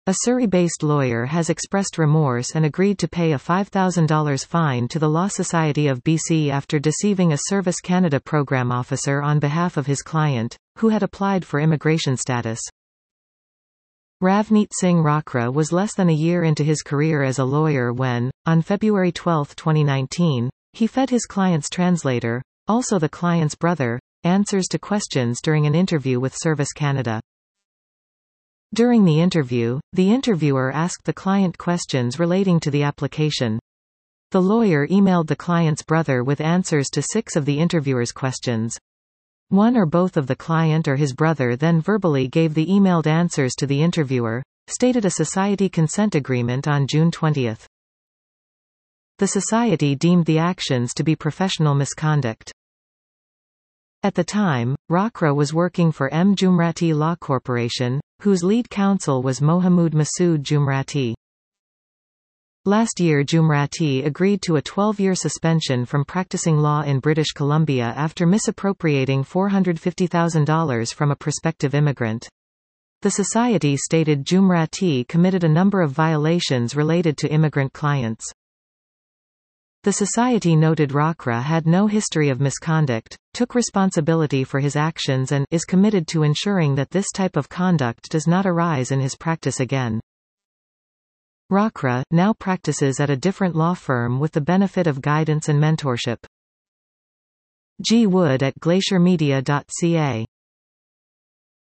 A Surrey-based lawyer has expressed remorse and agreed to pay a $5,000 fine to the Law Society of BC after deceiving a Service Canada program officer on behalf of his client, who had applied for immigration status. Ravneet Singh Rakra was less than a year into his career as a lawyer when, on February 12, 2019, he fed his client's translator, also the client's brother, answers to questions during an interview with Service Canada. During the interview, the interviewer asked the client questions relating to the application. The lawyer emailed the client's brother with answers to 6 of the interviewer's questions. One or both of the client or his brother then verbally gave the emailed answers to the interviewer, stated a society consent agreement on June 20. The society deemed the actions to be professional misconduct. At the time, Rakra was working for M. Jumrati Law Corporation, whose lead counsel was Mohammad Masood Jumrati. Last year Jumrati agreed to a 12-year suspension from practicing law in British Columbia after misappropriating $450,000 from a prospective immigrant. The society stated Jumrati committed a number of violations related to immigrant clients. The society noted Rakra had no history of misconduct, took responsibility for his actions and is committed to ensuring that this type of conduct does not arise in his practice again. Rakra now practices at a different law firm with the benefit of guidance and mentorship. G. Wood at glaciermedia.ca